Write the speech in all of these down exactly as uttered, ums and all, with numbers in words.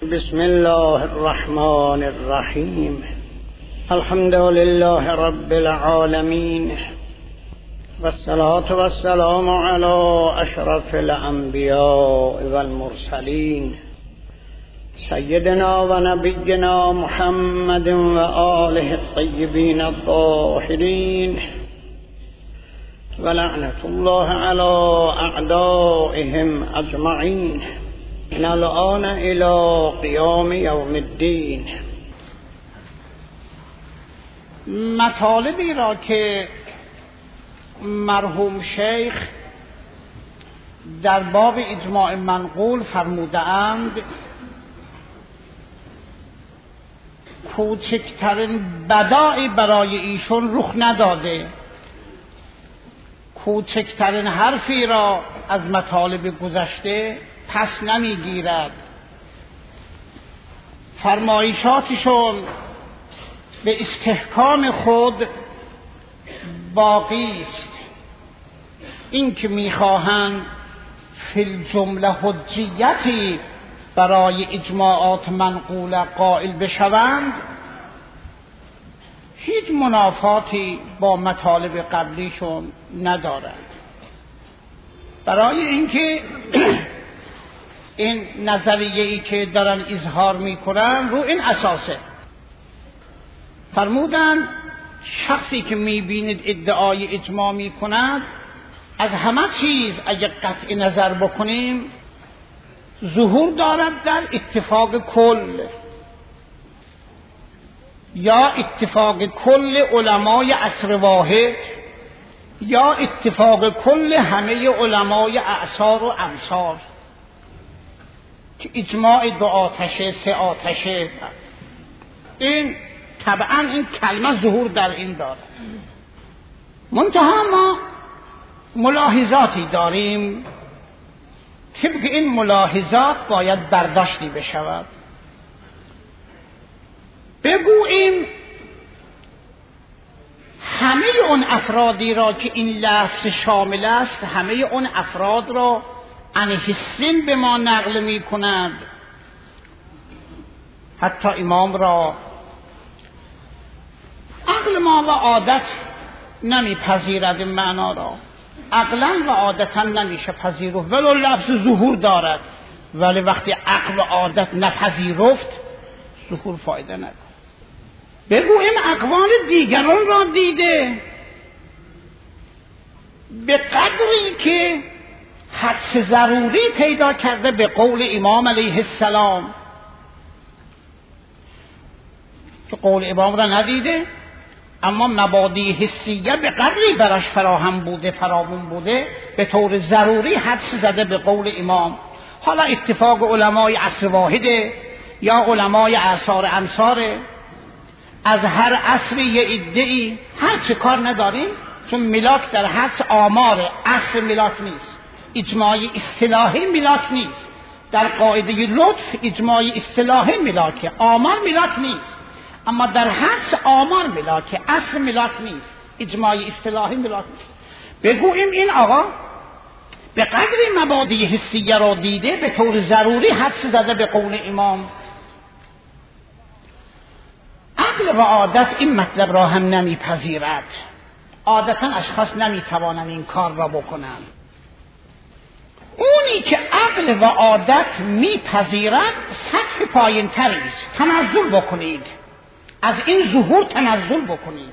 بسم الله الرحمن الرحیم. الحمد لله رب العالمین والصلاة والسلام علی اشرف الانبیاء والمرسلین سیدنا و نبینا محمد و آله الطیبین الطاهرین و لعنت الله علی اعدائهم اجمعین من الآن الى قیام یوم الدین. مطالبی را که مرحوم شیخ در باب اجماع منقول فرموده اند کوچکترین بداعی برای ایشون رخ نداده، کوچکترین حرفی را از مطالب گذشته پس نمیگیرد، فرمایشاتشون به استحکام خود باقی است. این که میخواهند فی الجمله حجیتی برای اجماعات منقوله قائل بشوند هیچ منافاتی با مطالب قبلیشون ندارد، برای اینکه این نظریه‌ای که دارن اظهار میکنن رو این اساسه. فرمودن شخصی که میبینید ادعای اجماع میکند از همه چیز اگر قطع نظر بکنیم ظهور دارد در اتفاق کل یا اتفاق کل علمای عصر واحد یا اتفاق کل همه علمای اعصار و امصار، که اجماع دو آتشه سه آتشه این طبعا این کلمه ظهور در این داره. منتها ما ملاحظاتی داریم که این ملاحظات باید برداشتی بشود. بگوییم همه اون افرادی را که این لفظ شامل است، همه اون افراد را عن حسین به ما نقل می کنند، حتی امام را عقل ما و عادت نمی پذیرد این معنا را، عقلا و عادتا نمیشه پذیرفت ولو لفظ ظهور دارد، ولی وقتی عقل و عادت نپذیرفت ظهور فایده ندارد. بگویم اقوال دیگران را دیده به قدری که حدس ضروری پیدا کرده به قول امام علیه السلام، که قول امام را ندیده اما مبادی حسیه به قدری براش فراهم بوده فراهم بوده به طور ضروری حدس زده به قول امام. حالا اتفاق علمای عصر واحده یا علمای اعصار امصاره، از هر عصر یه ادعی، هر چه کار نداریم، چون ملاک در حدس آماره، عصر ملاک نیست، اجماعی اصطلاحی ملاک نیست. در قاعده لطف اجماعی اصطلاحی ملاکه، آمار ملاک نیست، اما در حدس آمار ملاکه، عصر ملاک نیست، اجماعی اصطلاحی ملاک نیست. بگوییم این آقا به قدری مبادی حسیه را دیده به طور ضروری حدس زده به قول امام. عقل و عادت این مطلب را هم نمیپذیرد، عادتا اشخاص نمیتوانند این کار را بکنند. اونی که عقل و عادت میپذیرد سطح پایین تری است، تنزل بکنید، از این ظهور تنزل بکنید.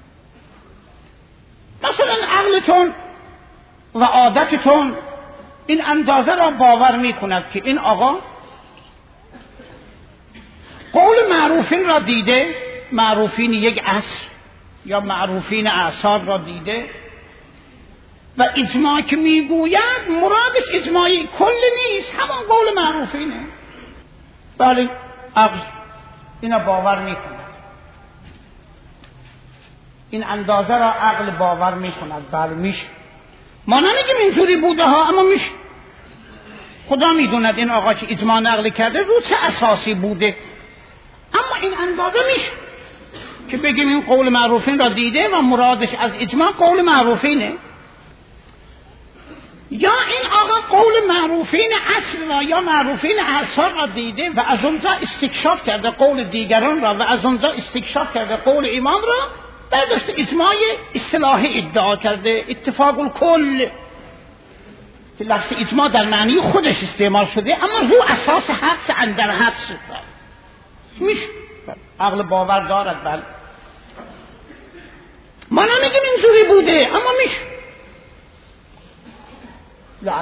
مثلا عقلتون و عادتتون این اندازه را باور میکند که این آقا قول معروفین را دیده، معروفین یک عصر یا معروفین اعصار را دیده و اجماع که میگوید مرادش اجماعی کل نیست، همان قول معروفینه. بله عقل اینا باور میکند، این اندازه را عقل باور میکند. بله میشه، ما نمیگیم اینجوری بوده ها، اما میشه. خدا میدوند این آقا که اجماع نقل کرده رو چه اساسی بوده، اما این اندازه میشه که بگیم این قول معروفین را دیده و مرادش از اجماع قول معروفینه. یا این آقا قول معروفین اصل را یا معروفین اثار را دیده و از اونجا استکشاف کرده قول دیگران را و از اونجا استکشاف کرده قول امام را، برداشته اجماع اصطلاحی ادعا کرده، اتفاق الکل، که لفظ اجماع در معنی خودش استعمال شده اما رو اساس حدس اندر حدس شده. میشه عقل باور دارد. بله ما نمیگیم اینجوری بوده اما میشه لعل.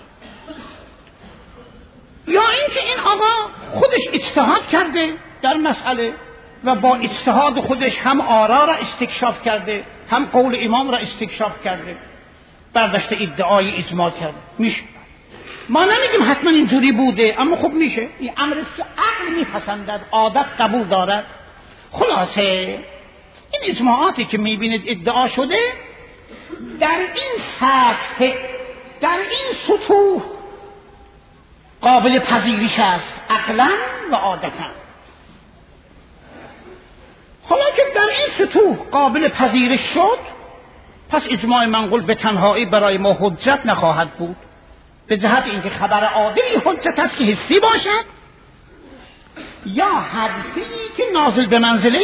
یا اینکه این آقا خودش اجتهاد کرده در مسئله و با اجتهاد خودش هم آرا را استکشاف کرده هم قول امام را استکشاف کرده، برداشته ادعای اجماع کرده. میشه، ما نمیگیم حتما اینجوری بوده اما خب میشه، این امر است که عقل میپسندد، عادت قبول دارد. خلاصه این اجماعاتی که میبینید ادعا شده در این سطح، در این سطوح قابل پذیرش است عقلا و عادتا. حالا که در این سطوح قابل پذیرش شد، پس اجماع منقول به تنهایی برای ما حجت نخواهد بود، به جهت اینکه خبر عادلی حجت است که حسی باشد یا حدسی که نازل به منزله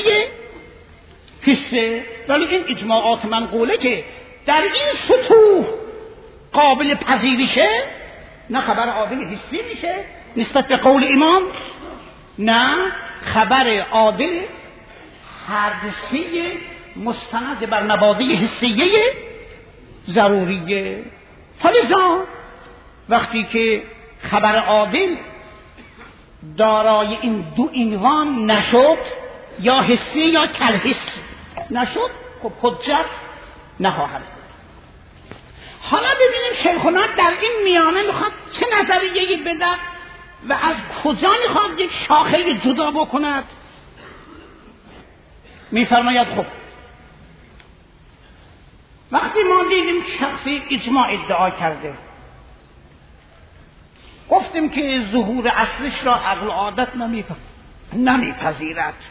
حسه. ولی این اجماعات منقوله که در این سطوح قابل پذیرشه، نه خبر عادل حسی میشه نسبت به قول امام، نه خبر عادل حدسی مستند بر مبادی حسیه ضروریه. فلذا وقتی که خبر عادل دارای این دو عنوان نشد، یا حسی یا کلحس نشد، خب حجت نخواهد. حالا ببینیم شیخنا در این میانه میخواد چه نظریه‌ای بده و از کجا میخواد یک شاخه جدا بکند. میفرماید خب وقتی ما دیدیم شخصی اجماع ادعا کرده، گفتیم که ظهور اصلش را عقل و عادت نمیپذیرد،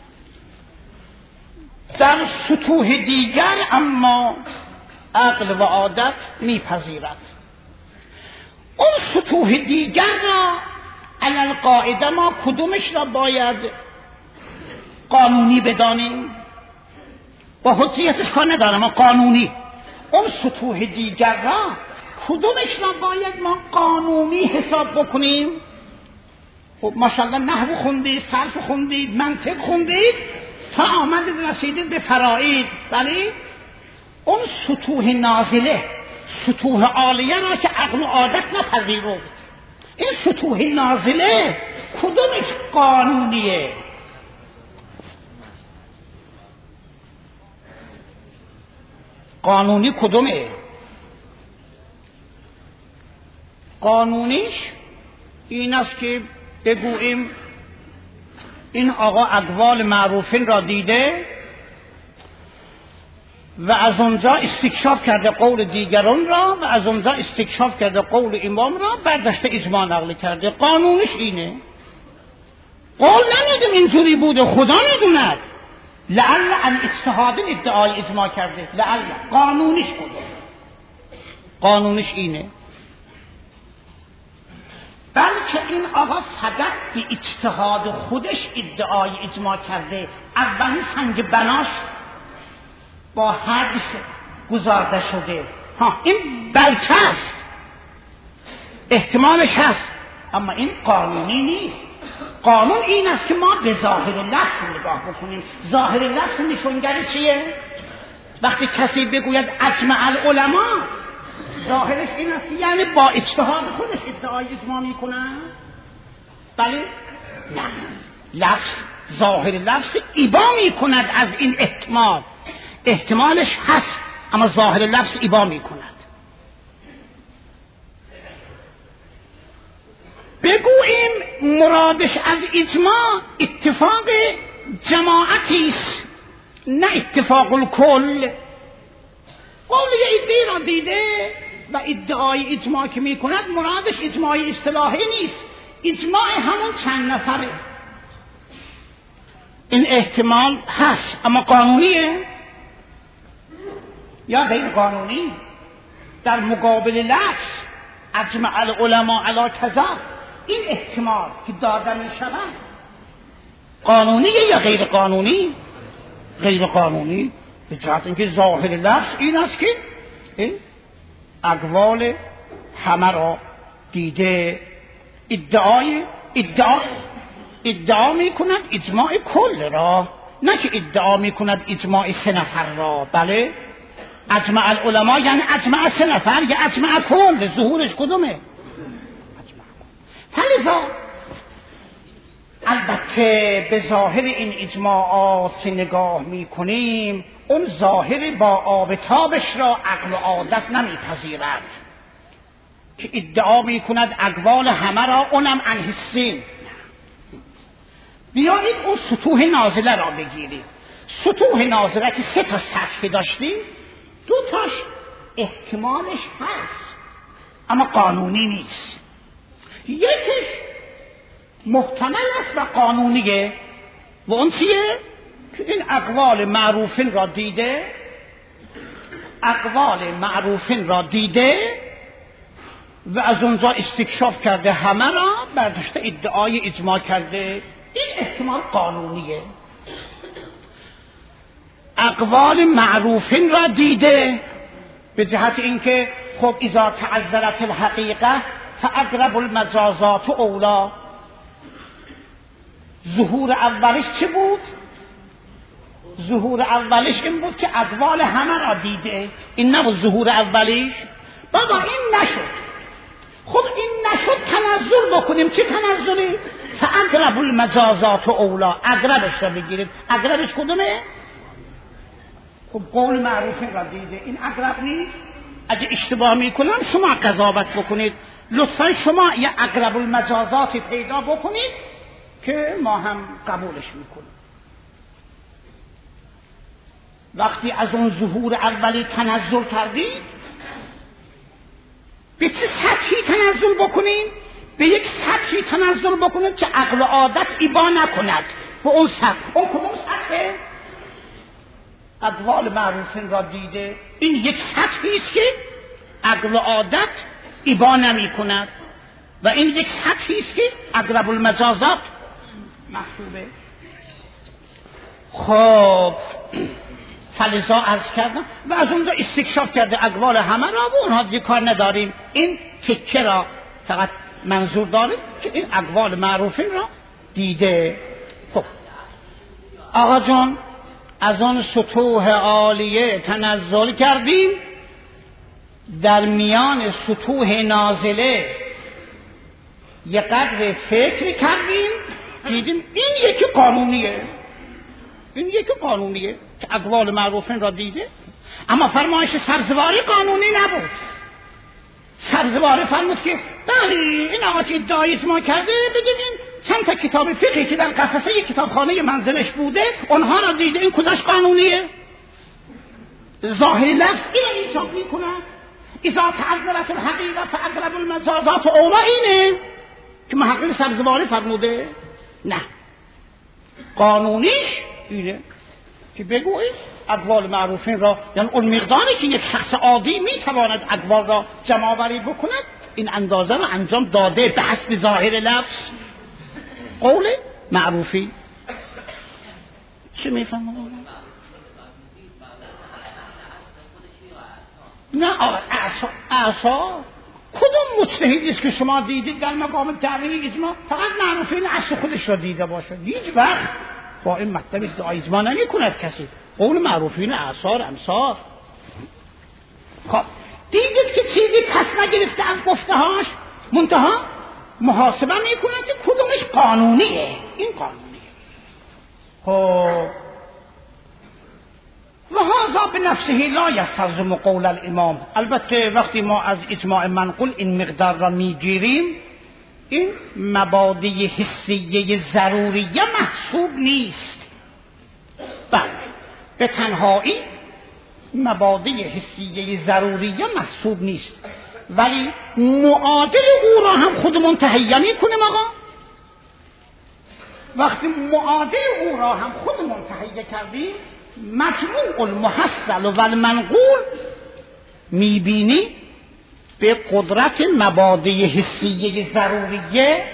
در سطوح دیگر اما عقل و عادت میپذیرد. اون سطوح دیگر را علی القاعده ما کدومش را باید قانونی بدانیم؟ با حجیتش کار ندارم، ما قانونی. اون سطوح دیگر را کدومش را باید ما قانونی حساب بکنیم؟ خب ماشاءالله نحو خوندید، صرف خوندید، منطق خوندید تا آمدید رسیدید به فرائید. ولی اون سطوح نازله، سطوح عالیه را که عقل و عادت نپذیرفت، این سطوح نازله کدومش قانونیه؟ قانونی کدومه؟ قانونیش این است که بگوییم این آقا اقوال معروفین را دیده و از اونجا استکشاف کرده قول دیگران را و از اونجا استکشاف کرده قول امام را، برداشته اجماع نقل کرده. قانونش اینه. قول نمیدیم اینجوری بوده، خدا میدوند، لعل ان اجتهاد ادعای اجماع کرده، لعل. قانونش کدوم؟ قانونش اینه. بلکه این آقا فقط به اجتهاد خودش ادعای اجماع کرده، اولین سنگ بناش با حدس گذارده شده. ها این بلکه است، احتمالش هست، اما این قانونی نیست. قانون این است که ما به ظاهر لفظ نگاه بکنیم. ظاهر لفظ نشونگر چیه؟ وقتی کسی بگوید اجمع العلماء، ظاهرش این است که یعنی با اجتهاد خودش ادعای اجماع میکنن. بله؟ نه، لفظ، ظاهر لفظ ایبا میکند از این احتمال. احتمالش هست اما ظاهر لفظ ایبا میکند. بگوییم مرادش از اجماع اتفاق جماعتی است، نه اتفاق الکل. قول یه عده را دیده و ادعای اجماع که میکند مرادش اجماع اصطلاحی نیست، اجماع همون چند نفره. این احتمال هست اما قانونیه یا غیر قانونی؟ در مقابل لفظ اجمع العلماء علی کذا، این احتمال که داده می شود قانونیه یا غیر قانونی؟ غیر قانونی، به جهت اینکه ظاهر لفظ این است که این اقوال همه را دیده. ادعای ادعا ادعا می کند اجماع کل را، نه که ادعا می کند اجماع سه نفر را. بله، اجمع العلماء یعنی اجمع سه نفر یا اجمع کل، ظهورش کدومه؟ فلذا البته به ظاهر این اجماعات که نگاه می کنیم، اون ظاهر با آب تابش را عقل و عادت نمیپذیرد که ادعا می کند اقوال همه را، اونم انحسین. بیایید اون سطوح نازله را بگیریم. سطوح نازله که سه تا سطح داشتیم، دو تاش احتمالش هست اما قانونی نیست. یکیش محتمل است و قانونیه و اون چیه؟ که این اقوال معروفین را دیده، اقوال معروفین را دیده و از اونجا استکشاف کرده، همه را برداشته ادعای اجماع کرده. این احتمال قانونیه. اقوال معروفین را دیده به جهت اینکه خب اذا تعذرت الحقیقه فاقرب المجازات اولا. ظهور اولش چه بود؟ ظهور اولش این بود که اقوال همه را دیده. این نبود ظهور اولش؟ بابا این نشد. خب این نشد، تنزل بکنیم. چه تنزلی؟ فاقرب المجازات اولا. اقربش را بگیرید. اقربش کدومه؟ خب قول معروفین را دیده، این اقرب نیست. اگه اشتباه میکنم شما قضاوت بکنید. لطفا شما یه اقرب المجازات پیدا بکنید که ما هم قبولش میکنیم. وقتی از اون ظهور اولی تنزل کردید، به چه سطحی تنزل بکنید؟ به یک سطحی تنزل بکنید که عقل و عادت ایبا نکند. به اون سطح. اون کدوم سطحه؟ اقوال معروفین را دیده. این یک سطحی است که عقل و عادت ایبا نمی کند و این یک سطحی است که اقرب المجازات محسوبه. خب فلذا عرض کردم و از اونجا استکشاف کرده اقوال همه را و اونها دیگه کار نداریم. این تکه را فقط منظور داریم که این اقوال معروفین را دیده. خب آقا جان، از آن سطوح عالیه تنزل کردیم، در میان سطوح نازله یه قدر فکر کردیم، دیدیم این یکی قانونیه، این یکی قانونیه که اقوال معروفین را دیده. اما فرمایش سبزواری قانونی نبود. سبزواری فرمود که بله این آقا که ادعای ما کرده، بگیدین چند تا کتاب فقهی که در قفسه یک کتابخانه منزلش بوده اونها را دیده. این کجاش قانونیه؟ ظاهر لفظ این ایجاب میکنه. اذا تعذرت الحقیقه فاقرب المجازات اولا، اینه که محقق سبزواری فرموده. نه، قانونیش اینه که بگویید اقوال معروفین را، یعنی اون مقداری که یک شخص عادی میتواند اقوال را جمع آوری بکند، این اندازه را انجام داده به حسب ظاهر لفظ قول معروفی. چه میفهمم؟ نه اعصا اعصا کدوم مجتهدی است که شما دیدید در مقام دعوی اجماع فقط معروفین اصل خودش را دیده باشد؟ هیچ وقت با این مطلب ادعای اجماع نمی کند کسی. قول معروفین اعصار امصار. خب دیدید که چیزی پس نگرفته از گفتهاش، منتها محاسبه می کند که کدومش قانونیه. این قانونیه. خب و هذا بنفسه لا یستلزم قول الامام. البته وقتی ما از اجماع منقول این مقدار را میگیریم، این مبادی حسیه ضروریه محسوب نیست. بله، به تنهایی مبادی حسیه ضروریه محسوب نیست، ولی معادل او را هم خودمون تهیه میکنیم. آقا وقتی معادل او را هم خودمون تهیه کردیم، مجموع المحصل و المنقول میبینی به قدرت مبادی حسیه ضروریه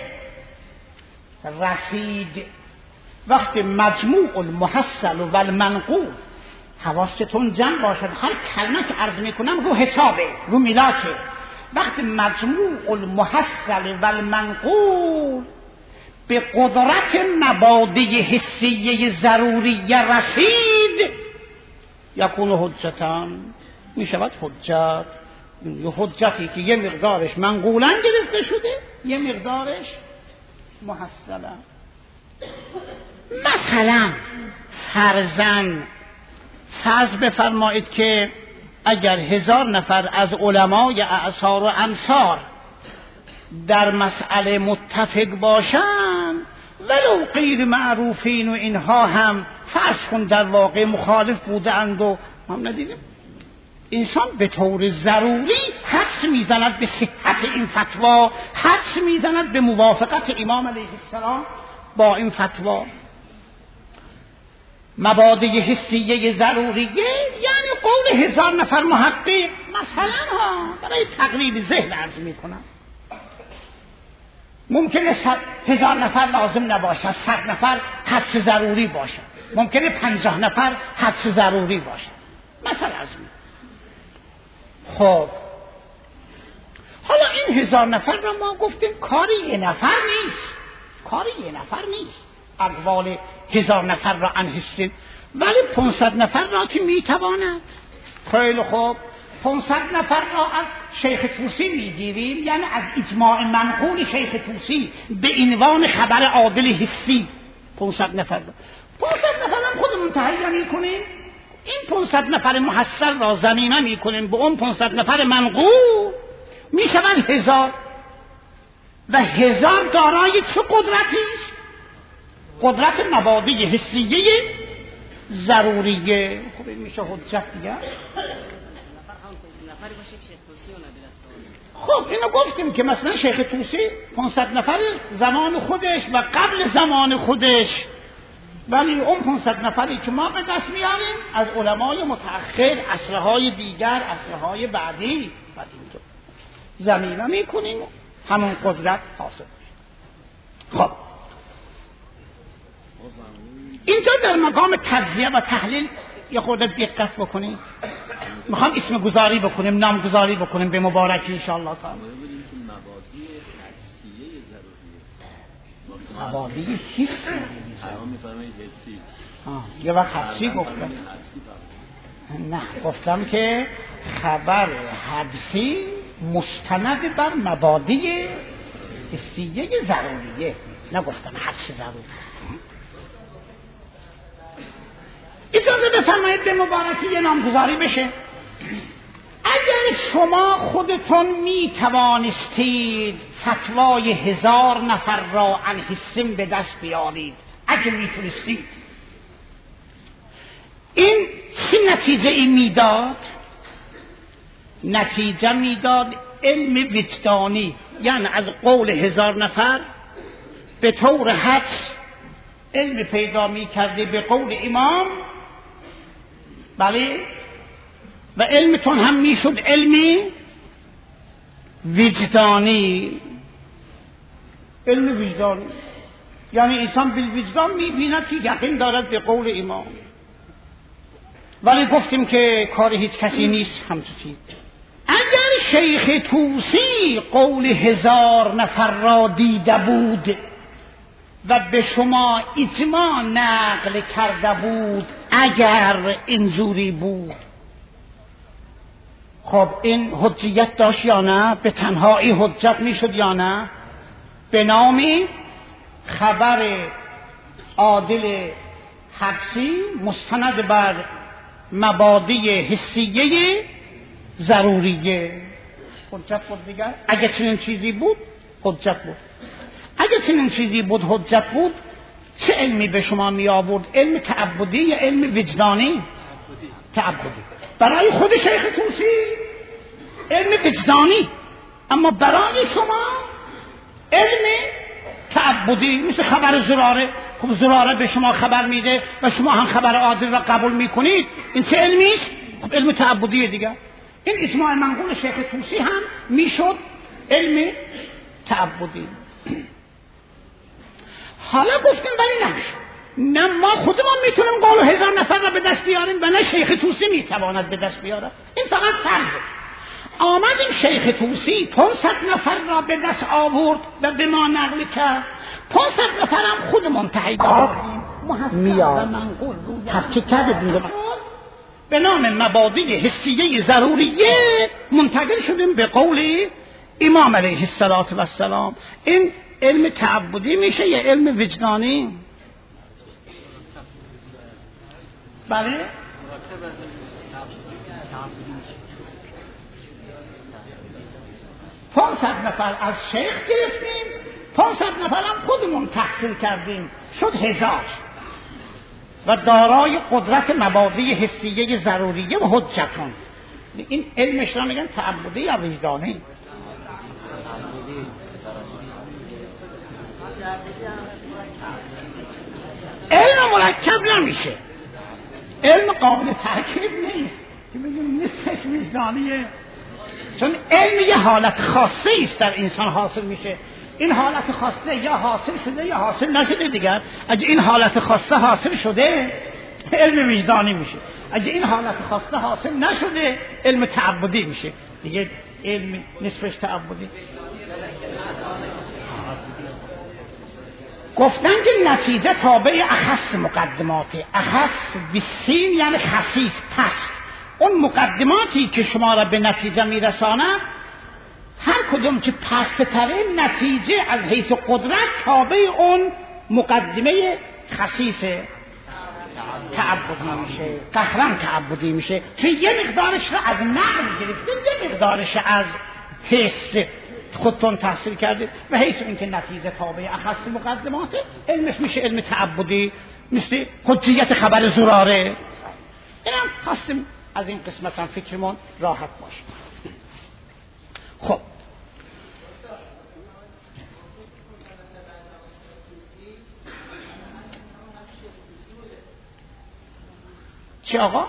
رسید. وقتی مجموع المحصل و المنقول، حواستون جمع باشد، هر کلمه که عرض میکنم رو حسابه، رو میلاکه. وقتی مجموع المحصل و المنقول به قدرت مبادی حسیه ضروریه رسید، یکون حجتاً، میشود حجت. یه حجتی که یه مقدارش منقولاً گرفته شده، یه مقدارش محصلا. مثلا فرضاً فرض بفرمایید که اگر هزار نفر از علمای اعصار و انصار در مسئله متفق باشن، ولو غیر معروفین و اینها هم فرض کن در واقع مخالف بودند و هم ندیدیم، انسان به طور ضروری حدس میزند به صحت این فتوا، حدس میزند به موافقت امام علیه السلام با این فتوا. مبادی حسیه ضروریه یعنی قول هزار نفر محقق، مثلا ها برای تقریب ذهن عرض میکنم، ممکنه هزار نفر لازم نباشد، صد نفر حدس ضروری باشد، ممکنه پنجاه نفر حدس ضروری باشد، مثلا از می. خب حالا این هزار نفر را ما گفتیم کاری یه نفر نیست، کاری یه نفر نیست، اقوال هزار نفر را انحسید، ولی پانصد نفر را که میتواند. خیلی خوب، پانصد نفر را از شیخ طوسی میگیریم، یعنی از اجماع منقول شیخ طوسی به عنوان خبر عادل حسی. پانصد نفر را پانصد نفر هم خودمون تهیه میکنیم، این پانصد نفر محصل را زمینه میکنیم به اون پانصد نفر منقول، میشوند هزار. و هزار دارای چه قدرتی است؟ قدرت مبادی حسیه ضروریه. خب این میشه حجت دیگه. خب اینو گفتیم که مثلا شیخ طوسی پانصد نفر زمان خودش و قبل زمان خودش، ولی اون پانصد نفری که ما به دست میاریم از علمای متأخر، عصرهای دیگر، عصرهای بعدی، بعد اینطور زمینه میکنیم همون قدرت حاصل میشه. خب اینجا در مقام تجزیه و تحلیل یه خورده دقت بکنیم، میخوام اسم گذاری بکنیم، نام گذاری بکنیم به مبارکی انشاءالله تعالی. مبادی حسی یه وقت حسی گفتم، نه گفتم که خبر حدسی مستند بر مبادی حسیه ضروریه، نگفتم حدس ضروری. اجازه بفرمایید به مبارکی یه نامگذاری بشه. اگر شما خودتون می توانستید فتوای هزار نفر را انحسین به دست بیارید، اگر می تونستید، این چه نتیجه ای میداد؟ نتیجه میداد علم وجدانی، یعنی از قول هزار نفر به طور حدس علم پیدا می کرده به قول امام، بله، و علمتون هم میشد علمی وجدانی. علم وجدانی یعنی انسان بالوجدان میبیند که یقین دارد به قول امام، ولی گفتیم که کار هیچ کسی نیست همچنین. اگر شیخ طوسی قول هزار نفر را دیده بود و به شما اجماع نقل کرده بود، اگر اینجوری بود، خب این حجیت داشت یا نه؟ به تنهایی حجت میشد یا نه؟ به نام خبر عادل حدسی مستند بر مبادی حسیه ضروریه، حجت بود دیگر. اگه چنین چیزی بود حجت بود، اگه چنین چیزی بود حجت بود. چه علمی به شما می آورد؟ علم تعبدی یا علم وجدانی؟ تعبدی. برای خود شیخ طوسی علم وجدانی، اما برای شما علم تعبدی، مثل خبر زراره. خب زراره به شما خبر میده و شما هم خبر عادل را قبول میکنید، این چه علمی است؟ خب علم تعبدی دیگه. این اجماع منقول شیخ طوسی هم میشد علم تعبدی. حالا گفتیم ولی نمیشه، نه ما خودمان میتونیم قول هزار نفر را به دست بیاریم و نه شیخ طوسی میتواند به دست بیارد، این فقط فرضه. آمدیم شیخ طوسی پانصد نفر را به دست آورد و به ما نقل کرد، پانصد نفر هم خود منتهی کردیم محسن و منقول رو تفکیک کرده به نام مبادی حسیه ضروریه منتقل شدیم به قول امام علیه السلام. این علم تعبدی میشه یا علم وجدانی؟ بله پانصد نفر از شیخ گرفتیم، پانصد نفر هم خودمون تحصیل کردیم، شد هزار و دارای قدرت مبادی حسیه ضروریه و حجتون. این علمش را میگن تعبدی یا وجدانی؟ علم مرکب نمیشه، علم قابل ترکیب نیست که بگیم نصفش وجدانیه، چون علم یه حالت خاصه است در انسان حاصل میشه. این حالت خاصه یا حاصل شده یا حاصل نشده دیگر. اگه این حالت خاصه حاصل شده علم وجدانی میشه، اگه این حالت خاصه حاصل نشده علم تعبدی میشه دیگه. علم نصفش تعبدی. گفتن که نتیجه تابع اخص مقدماته. اخص بسین یعنی خصیص، پست. اون مقدماتی که شما را به نتیجه میرساند هر کدوم که پست تره نتیجه از حیث قدرت تابع اون مقدمه خصیص تعبدی میشه، قهرن تعبدی میشه، چون یه مقدارش را از نقل گرفته، یه مقدارش از حس خودتون تحصیل کرده و حیث اینکه نتیجه تابع اخص مقدماته علمش میشه علم تعبدی، مثل حجیت خبر زراره. اینم خواستیم از این قسمت هم فکرمون راحت باشه. خب چی آقا؟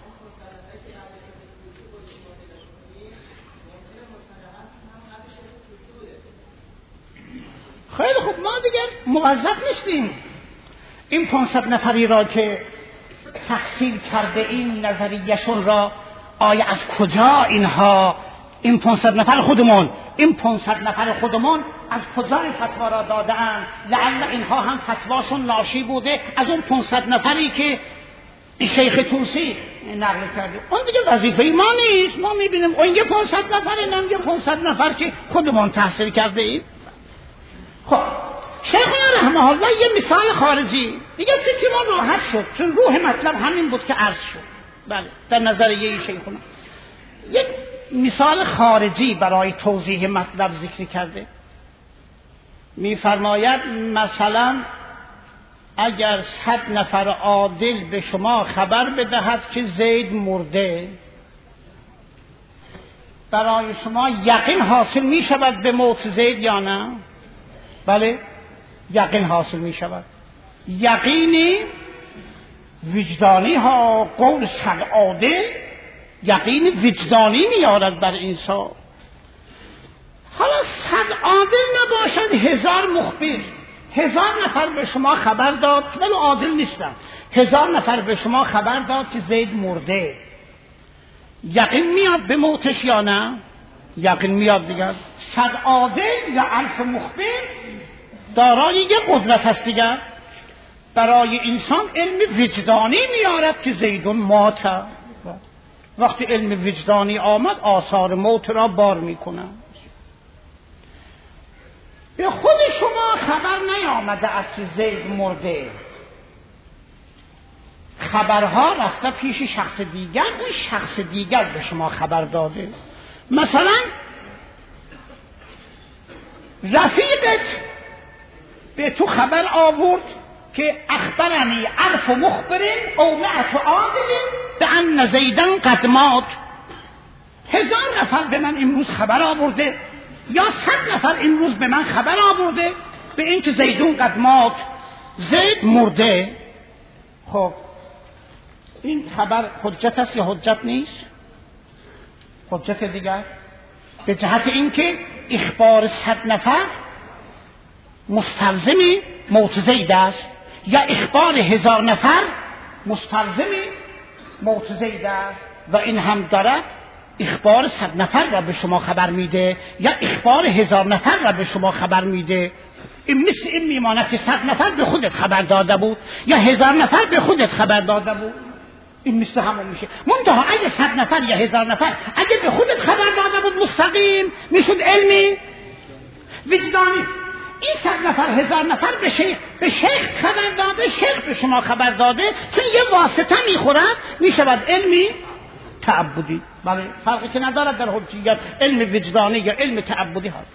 خیلی خوب، ما دیگر موظف نیستیم این پانصد نفری را که تحصیل کرده این نظریهشون را، آیا از کجا اینها این پانصد نفر خودمون این پانصد نفر خودمون از کجا این فتوا را دادن؟ لعل اینها هم فتواشون ناشی بوده از اون پانصد نفری که شیخ طوسی نقل کرده. اون دیگه وظیفه ما نیست، ما میبینیم اون یه پانصد نفر، اینم یه پانصد نفر که خودمون تحصیل کرده ایم. خب شیخنا رحمه الله یه مثال خارجی دیگه فکر ما راحت شد، چون روح مطلب همین بود که عرض شد. بله در نظریه شیخنا یک مثال خارجی برای توضیح مطلب ذکر کرده. میفرماید مثلا اگر صد نفر عادل به شما خبر بدهد که زید مرده، برای شما یقین حاصل می شود به موت زید یا نه؟ بله یقین حاصل می شود. یقینی وجدانی ها، قول صد عادل یقین وجدانی میارد بر انسان. حالا صد عادل نباشد هزار مخبر، هزار نفر به شما خبر داد ولی عادل نیستن، هزار نفر به شما خبر داد که زید مرده، یقین میاد به موتش یا نه؟ یقین میاد دیگر. صد عادل یا الف مخبر دارای یک قدرت هست دیگر. برای انسان علم وجدانی میارد که زیدون ماته. وقتی علم وجدانی آمد آثار موت را بار میکنه. به خود شما خبر نیامده از که زید مرده، خبرها رفته پیش شخص دیگر، اون شخص دیگر به شما خبر داده. مثلا رفیقت به تو خبر آورد که اخبرنی الف مخبر او مئت عادل به ان زیدن قد مات. هزار نفر به من امروز خبر آورده یا صد نفر امروز به من خبر آورده به اینکه زیدون قد مات، زید مرده. خب این خبر حجت است یا حجت نیست؟ حجت دیگر به جهت اینکه اخبار صد نفر مستلزم موت زید است یا اخبار هزار نفر مستلزم موت زید است و این هم دارد اخبار صد نفر را به شما خبر میده یا اخبار هزار نفر را به شما خبر میده. این مثل این میماند که صد نفر به خودت خبر داده بود یا هزار نفر به خودت خبر داده بود. این مثل همون میشه. منتها اگه صد نفر یا هزار نفر اگه به خودت خبر داده بود مستقیم میشد علمی وجدانی. این صد نفر هزار نفر به شیخ به شیخ خبر داده، شیخ به شما خبر داده، چون یه واسطه میخورد میشود علمی تعبدی. بله فرقی که ندارد در حجیت علم وجدانی یا علم تعبدی هست.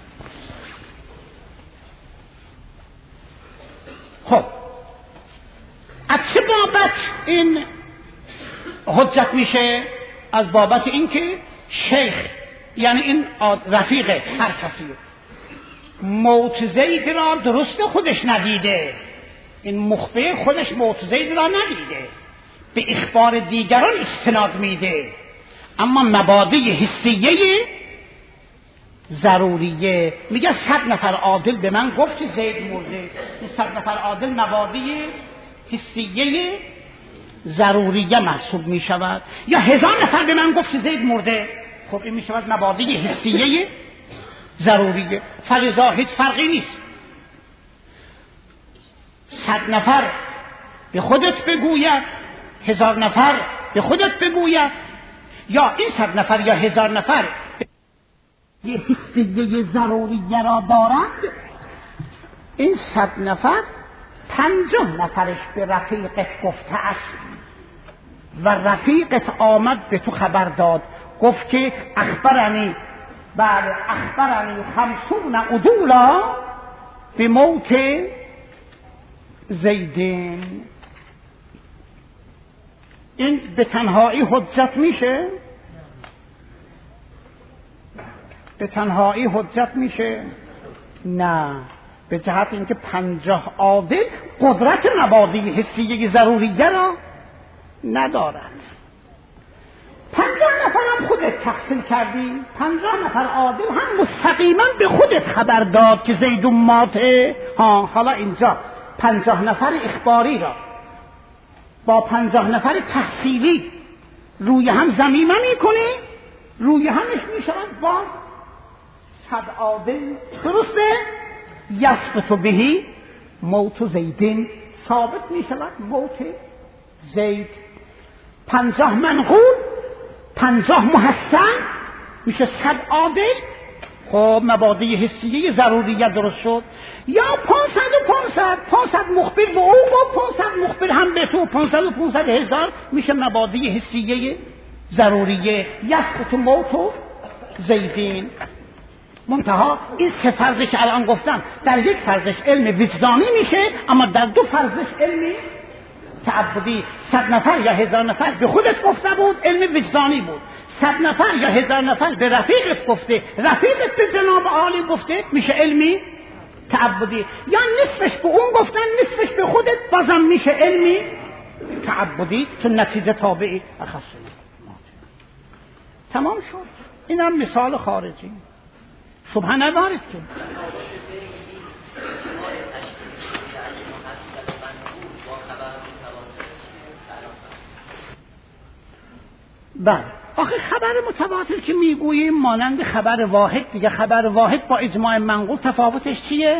خب از چه بابت این حجت میشه؟ از بابت اینکه شیخ یعنی این رفیق هر کسی موت زید را درست خودش ندیده، این مخبر خودش موت زید را ندیده، به اخبار دیگران استناد میده، اما مبادی حسیه ضروریه. میگه صد نفر عادل به من گفت که زید مرده. این صد نفر عادل مبادی حسیه ضروریه محسوب میشود. یا هزار نفر به من گفت که زید مرده، خب این میشود مبادی حسیه ضروریه. فلذا هیچ فرقی نیست صد نفر به خودت بگوید، هزار نفر به خودت بگوید، یا این صد نفر یا هزار نفر یه حسیه ضروریه را دارند. این صد نفر پنجاه نفرش به رفیقت گفته است و رفیقت آمد به تو خبر داد، گفت که اخبرنی بعد اخبرنی خمسون عدولا به موت زیدین. این به تنهایی حجت میشه؟ به تنهایی حجت میشه؟ نه، به جهت اینکه پنجاه عادل قدرت مبادی حسیه ضروریه را ندارد. پنجاه نفر هم خودت تحصیل کردی، پنجاه نفر عادل هم مستقیما به خودت خبر داد که زیدون ماته. ها حالا اینجا پنجاه نفر اخباری را با پنجاه نفر تحصیلی روی هم ضمیمه میکنی، روی همش میشود باز صد عادل. درسته؟ یثبت بهی موت زیدین، ثابت میشود موت زید. پنجاه منقول، پنجاه محسن میشه صد عادل. خب مبادی حسیه ضروریه درست شد. یا پانصد و پانصد، پانصد مخبر به او گفت، پانصد مخبر هم به تو، پانصد و پانصد هزار میشه مبادی حسیه ضروریه. یثبت موت زیدین. منتها این سه فرضی که الان گفتم در یک فرضش علم وجدانی میشه، اما در دو فرضش علمی تعبدی. صد نفر یا هزار نفر به خودت گفته بود، علم وجدانی بود. صد نفر یا هزار نفر به رفیقت گفته، رفیقت به جناب عالی گفته، میشه علمی تعبدی. یا نصفش به اون گفتن، نصفش به خودت، بازم میشه علمی تعبدی، چون نتیجه تابعی اخصی. تمام شد. اینم مثال خارجی، شبهه ندارید که. بله، آخه خبر متواتر که میگوییم مانند خبر واحد دیگه. خبر واحد با اجماع منقول تفاوتش چیه؟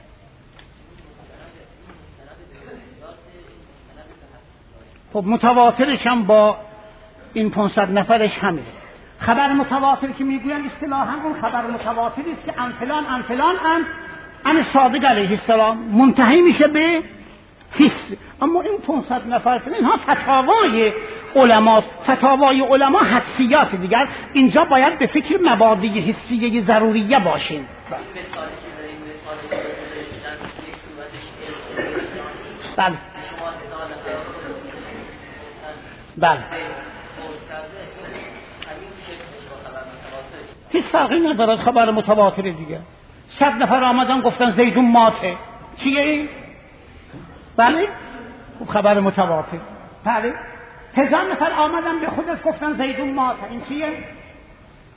خب متواترش هم با این پانصد نفرش همه. خبر متواتر که میگویند اصطلاحاً اون خبر متواتری است که ان فلان ان فلان ان ان صادق علیه السلام منتهی میشه به حس. اما این پانصد نفر اینها فتاوای علما، فتاوای علما حسیات دیگر. اینجا باید به فکر مبادی حسیه ضروریه باشیم. بله بله، هیچ فرقی ندارد. خبر متواتر دیگه. صد نفر آمدن گفتن زیدون ماته، چیه این؟ بله خبر متواتر. بله هزار نفر آمدن به خودت گفتن زیدون ماته، این چیه؟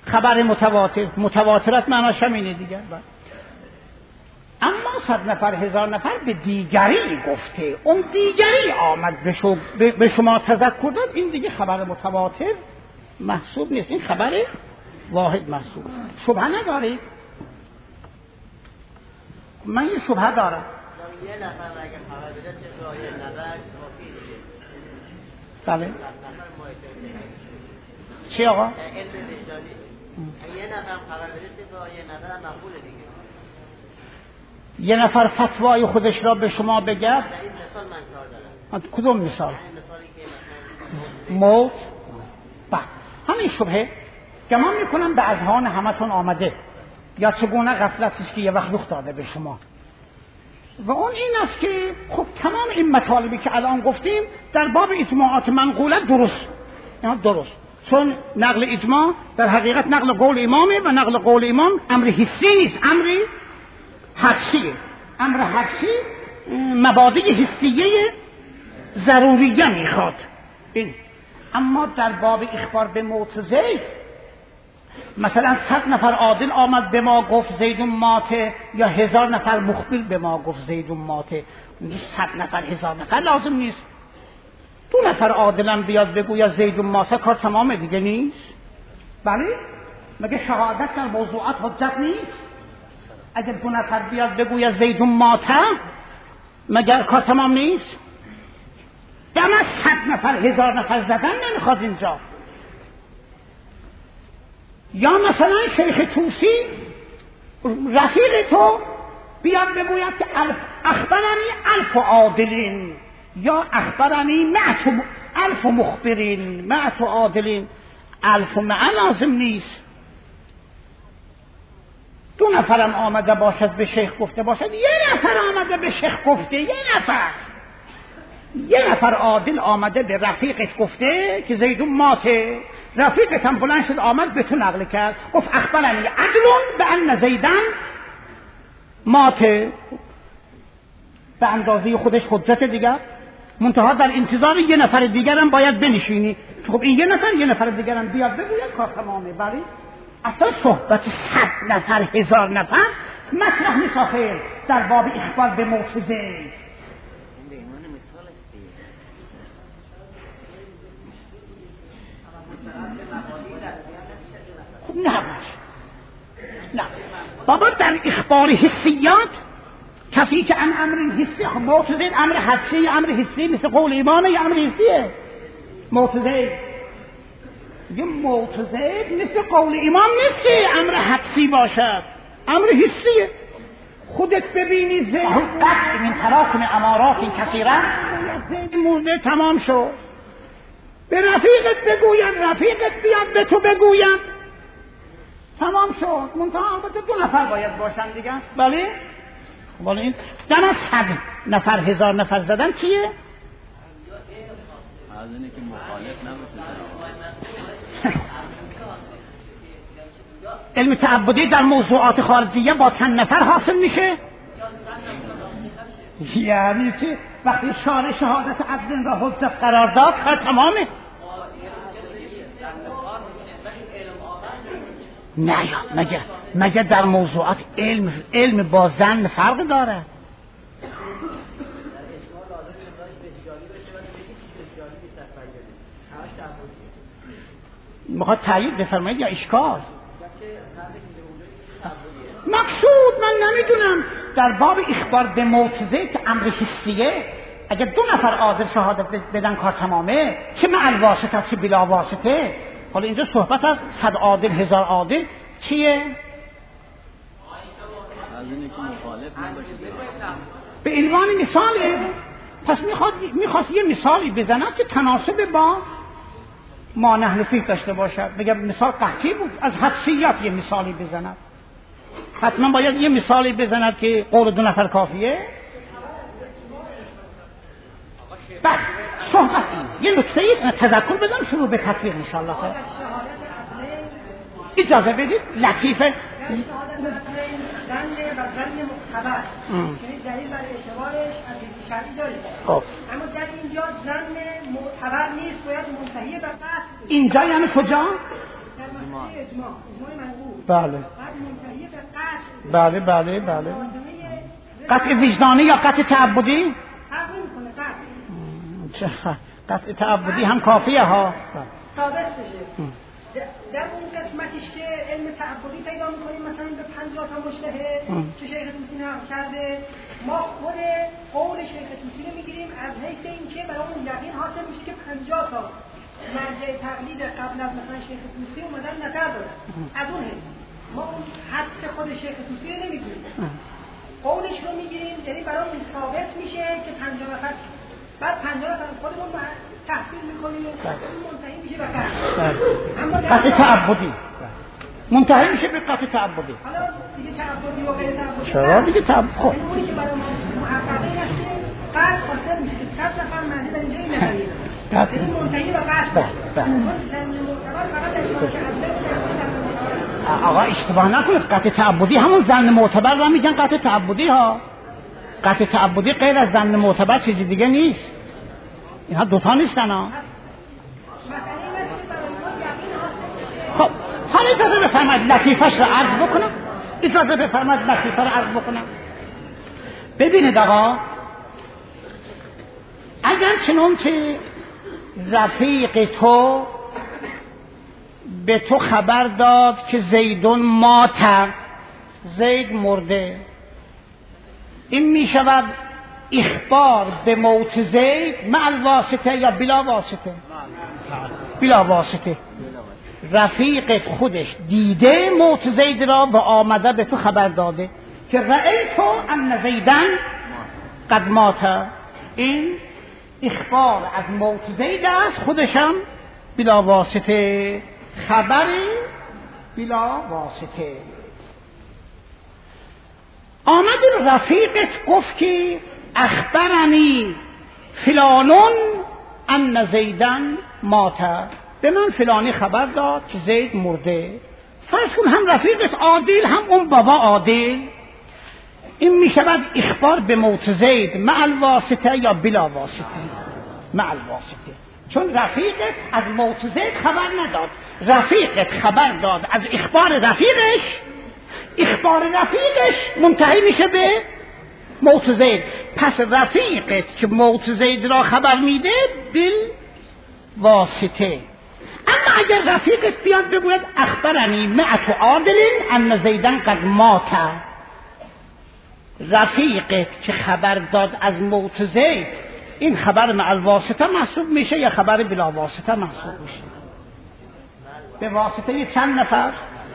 خبر متواتر، متواترت معناش همینه دیگه. اما صد نفر هزار نفر به دیگری گفته، اون دیگری آمد به شما تذکر داد، این دیگه خبر متواتر محسوب نیست، این خبر واحد محسوب. شبهه نداری؟ من یه شبهه دارم. یه نفر اگه خبر بده چه راه نظر کافی دیگه. بله. چی آقا؟ علم وجدانی. یه نفر خبر بده چه راه نظر مقبوله دیگه. یه نفر فتوای خودش را به شما بگه. این مثال من کار دارم. کدوم مثال؟ این مثالی که موت. بله. همین شبهه گمان میکنم به اذهان همتون آمده، یا چگونه غفلتش که یه وقت رخ داده به شما. و اون این است که خب تمام این مطالبی که الان گفتیم در باب اجماعات منقوله درست، درست، چون نقل اجماع در حقیقت نقل قول امامه و نقل قول امام امر حسی نیست، امر حدسیه. امر حدسی مبادی حسیه ضروریه میخواد. این اما در باب اخبار به موت زید، مثلا صد نفر عادل آمد به ما گفت زیدون ماته، یا هزار نفر مخبر به ما گفت زیدون ماته، صد نفر هزار نفر لازم نیست. دو نفر عادلم بیاد بگو یا زیدون ماته، کار تمامه دیگه نیست. بله؟ مگه شهادت در موضوعات حجت نیست؟ اگر دو نفر بیاد بگو یا زیدون ماته، مگر کار تمام نیست؟ دم از صد نفر هزار نفر زدن نمیخواد اینجا. یا مثلا شیخ توسی رفیق تو بیاد بگوید که اخبرنی الف عادلین، یا اخبرنی معت الف مخبرین، معت عادلین. الف مع لازم نیست. دو نفرم آمده باشد به شیخ گفته باشد، یه نفر آمده به شیخ گفته، یه نفر یه نفر عادل آمده به رفیقت گفته که زیدون ماته، رفیقت هم بلند شد آمد به تو نقل کرد گفت اخبرنی عدلون به ان زیدن ماته، به اندازه خودش حجت دیگر. منتها در انتظار یه نفر دیگرم باید بنشینی، خب این یه نفر یه نفر دیگرم بیاد بگوید کار تمامه. ولی اصلا صحبت صد نفر هزار نفر مطرح نیست آخر در باب اخبار به موت زید. نه نه بابا، در اخبار حسیات کسی که ان امر حسی، خب موت زید امر حدسی، امر حسی مثل قول امامه یا امر حسیه. موت زید یه موت زید مثل قول امام نیست که امر حدسی باشد، امر حسیه. خودت ببینی زید قطع من تراکم امارات کثیره، زید مرده تمام شد. به رفیقت بگوید، رفیقت بیاد به تو بگوید تمام شد. منتها البته دو نفر باید باشن دیگه. بله بله. این دم از صد نفر هزار نفر زدن چیه؟ از اینه که مخالف نباشه. علم تعبدی در موضوعات خارجیه با چند نفر حاصل میشه؟ یعنی که وقتی شارع شهادت عدل را حجت قرار داد کار تمامه. نه یا مگه مگه در موضوعات علم علم با ظن فرق داره؟ میخواد تایید بفرمایید یا اشکال؟ مقصود من نمیدونم در باب اخبار به موتزه که امر حسیه، اگر دو نفر عادل شهادت بدن کار تمامه، چه مع الواسطه چه بلا واسطه. حالا اینجا صحبت از صد عادل هزار عادل چیه؟ از اینه که مخالف نباشه. به عنوان مثاله. پس میخواد میخواست یه مثالی بزند که تناسب با ما نحن فیه داشته باشد. بگم مثال قحطی بود، از حدسیات یه مثالی بزند. حتما باید یه مثالی بزند که قول دو نفر کافیه. بعد صحبت این یه نکته تذکر بدم شروع به تطبیق انشاءالله. اجازه بدید لطیفه زن و زن مختبر، یعنی دلیل بر اعتبارش از شرعی داریم. خب اما در اینجا زن معتبر نیست، باید منتهی به قطع. اینجا یعنی کجا؟ اجماع اجماع منقول بله بعد منتهی به قطع بله بله بله قطع وجدانی یا قطع تعبدی؟ فرق نمی‌کنه قطع چه قطع تعبدی هم کافیه ها. ثابت بشه در اون قسمتیش که علم تعبدی پیدا می‌کنیم مثلا به پنجاه تا مجتهد که شیخ طوسی نقل کرده ما خود قول شیخ طوسی رو می‌گیریم از حیث اینکه برامون یقین حاصل میشه که پنجاه تا مرجع تقلید قبل از مثلا شیخ طوسی اومدن نظر دادن از اون حیث ما اون حد خود شیخ طوسی رو نمی‌گیریم قولش رو می‌گیریم یعنی برامون ثابت میشه که پنجاه نفر بعد پنجاه نفر خودمون تحصیل میکنیم منتهی میشه به قطع قطع تعبدی منتهی میشه به قطع تعبدی. حالا دیگه تعبدی و غیر تعبدی چرا دیگه تعبد خب اونی که برای ما محققه هسته قطع حاصل میشه که صد نفر معنی در اینجا این نفریه یعنی منتهی به قطع اون زن معتبر فقط در ایمان که عدله آقا اشتباه نکنید قطع تعبدی همون زن معتبر را میگن قطع تعبدی ها. قطع تعبدی غیر از زن معتبر چیزی دیگه نیست. اینها دوتا نیستن ها. خب حالا اجازه بفرمایید لطیفش رو عرض بکنم اجازه بفرمایید لطیفه رو عرض بکنم. ببینید آقا اگر چنون که رفیق تو به تو خبر داد که زیدون مات زید مرده این می شود اخبار به موت زید مع الواسطه یا بلا واسطه؟ بلا واسطه. رفیقت خودش دیده موت زید را و آمده به تو خبر داده که رأیتو ان زیدن قد مات. این اخبار از موت زید است خودشم بلا واسطه خبری بلا واسطه. آمد رفیقت گفت که اخبرنی فلانون ان زیدن مات به من فلانی خبر داد که زید مرده. فرض کن هم رفیقت عادل هم اون بابا عادل این می شود اخبار به موت زید مع الواسطه یا بلا واسطه؟ مع الواسطه. چون رفیقت از موت زید خبر نداد رفیقت خبر داد از اخبار رفیقش اخبار رفیقش منتهی میشه به موت زید. پس رفیقت که موت زید را خبر میده بل واسطه. اما اگر رفیقت بیاد بگوید اخبرنی مئت عادل ان زیدن قد مات رفیقت که خبر داد از موت زید این خبر مع الواسطه محسوب میشه یا خبر بلا واسطه محسوب میشه؟ به واسطه چند نفر؟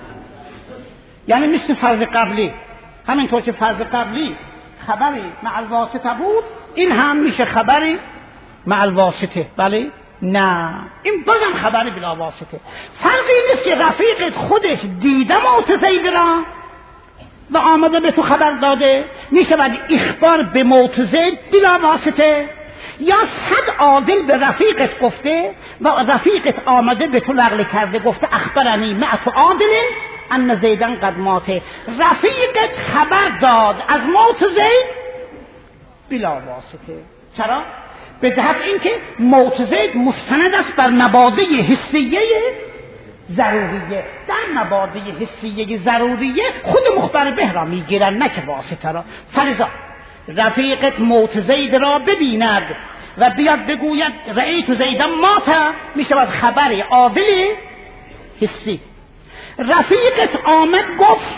یعنی مثل فرض قبلی همینطور که فرض قبلی خبری مع الواسطه بود این هم میشه خبری مع الواسطه. بله نه این بازم خبری بلا واسطه. فرقی نیست که رفیقت خودش دیده موت زید را و آمده به تو خبر داده میشه بعد اخبار به موت زید بلا واسطه یا صد عادل به رفیقت گفته و رفیقت آمده به تو نقل کرده گفته اخبرنی مئت عادل ان زیدن قد مات رفیقت خبر داد از موت زید بلا واسطه. چرا؟ به جهت اینکه موت زید مستند است بر مبادئ حسیه ضروریه. در مبادئ حسیه ضروریه خود مخبر به را میگیرن نه که واسطه را. فرضا رفیقت موت زید را ببیند و بیاد بگوید رأیت زیدن مات میشود خبر عادل حسی. رفیقت آمد گفت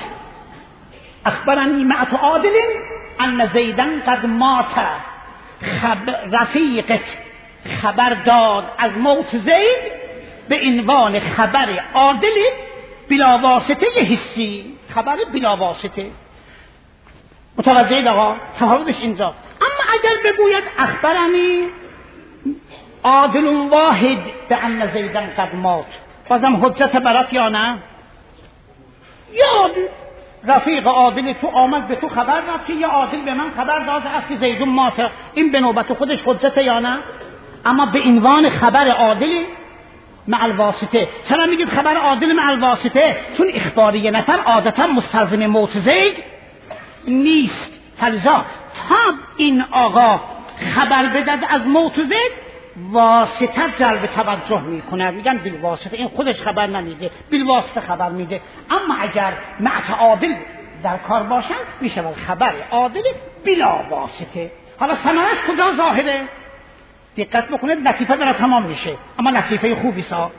اخبرنی مئت عادل ان زیدن قد مات خبر رفیقت خبر داد از موت زید به عنوان خبر عادل بلا واسطه حسی خبر بلا واسطه. متوجه آقا تفاوتش اینجا. اما اگر بگوید اخبرنی عادل واحد به ان زیدن قد مات بازم حجت برات یا نه؟ یا رفیق عادل تو آمد به تو خبر داد که یا عادل به من خبر داد است که زیدون مات این به نوبت خودش حجت یا نه؟ اما به عنوان خبر عادل مع الواسطه. چرا میگید خبر عادل مع الواسطه؟ چون اخباری نفر عادتا مستلزم موت زید نیست. فلذا تا این آقا خبر بدد از موت زید واسطه جلب توجه میکنه، میگن بالواسطه، این خودش خبر نمیده، بالواسطه خبر میده. اما اگر معت عادل در کار باشن میشه خبر عادل بلا واسطه. حالا ثمرش کجا ظاهره؟ دقت بکنید، لطیفه داره تمام میشه، اما لطیفه خوبی سا.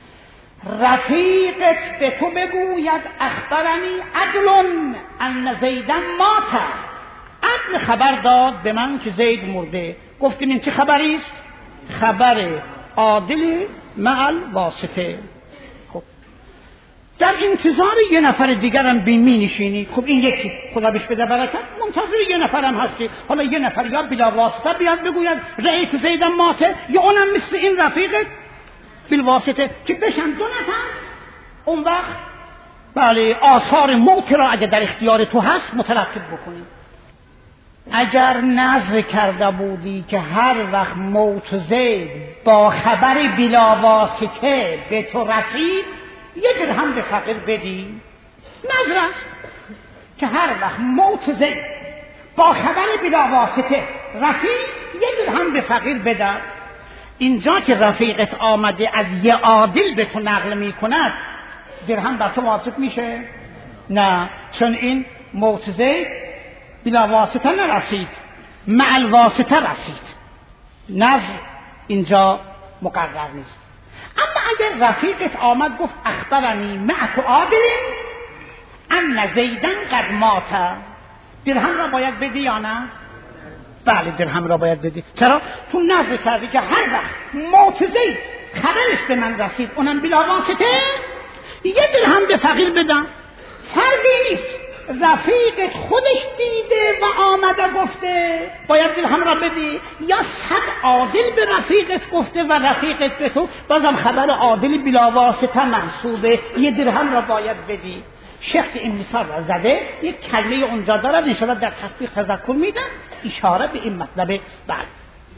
رفیقت به تو بگوید اخبرنی عدل ان زیدن مات، عدل خبر داد به من که زید مرده. گفتیم این چه خبری است؟ خبر عادل مع الواسطه. خب در انتظار یه نفر دیگرم بی می نشینی. خب این یکی خدا بهش بده برکت، منتظر یه نفرم هستی. حالا یه نفر یا بلا واسطه بیاد بگوید رأیت زیدن ماته، یا اونم مثل این رفیقت بالواسطه که بشن دو نفر. اون وقت بله آثار موت را اگه در اختیار تو هست مترتب بکنی. اگر نظر کرده بودی که هر وقت موت زید با خبر بلا واسطه به تو رسید یه درهم به فقیر بدی، نظر که هر وقت موت زید با خبر بلا واسطه رسید یه درهم به فقیر بده. اینجا که رفیقت آمده از یه عادل به تو نقل می کند، درهم بر تو واجب میشه؟ نه، چون این موت زید بلا واسطه نرسید، مع الواسطه رسید. نظر اینجا مقرر نیست. اما اگر رفیقت آمد گفت اخبرنی معت عادل ان زیدن قد مات، درهم را باید بدی یا نه؟ بله درهم را باید بدی. چرا؟ تو نظر کردی که هر وقت موت زید خبرش به من رسید اونم بلا واسطه یه درهم به فقیر بدم. فرقی نیست رفیقت خودش دیده و آمده گفته باید درهم را بدی، یا صد عادل به رفیقت گفته و رفیقت به تو بازم خبر عادل بلا واسطه منصوبه، یه درهم را باید بدی. شیخ این مثال را زده، یک کلمه اونجا دارد انشاءالله در تطبیق تذکر میدم، اشاره به این مطلب. بعد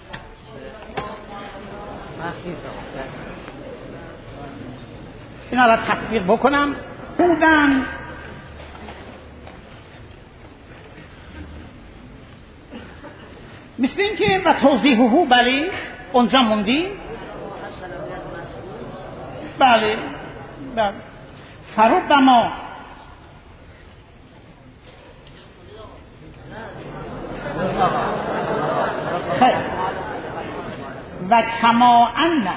اینا را تطبیق بکنم. بودن مثل این که و توضیحه بله اونجا موندیم. بله بله فربما خیر و کما ان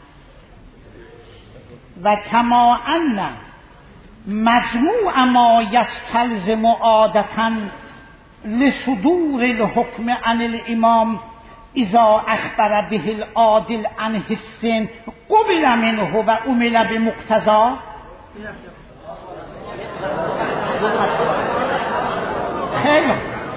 و کما ان مجموع ما یستلزم عادةً لصدور الحكم عن الامام اذا اخبر به العادل عن حس قبل منه و عمل بمقتضا. خیلی